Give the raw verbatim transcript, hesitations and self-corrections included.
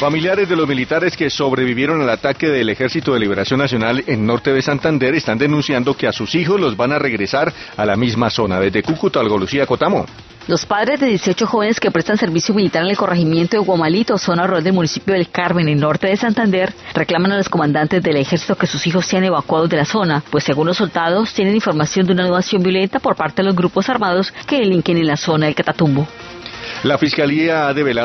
Familiares de los militares que sobrevivieron al ataque del Ejército de Liberación Nacional en norte de Santander están denunciando que a sus hijos los van a regresar a la misma zona. Desde Cúcuta, Algo Lucía Cotamo. Los padres de dieciocho jóvenes que prestan servicio militar en el corregimiento de Guamalito, zona rural del municipio del Carmen, en norte de Santander, reclaman a los comandantes del ejército que sus hijos sean evacuados de la zona, pues según los soldados tienen información de una nueva acción violenta por parte de los grupos armados que delinquen en la zona del Catatumbo. La Fiscalía ha develado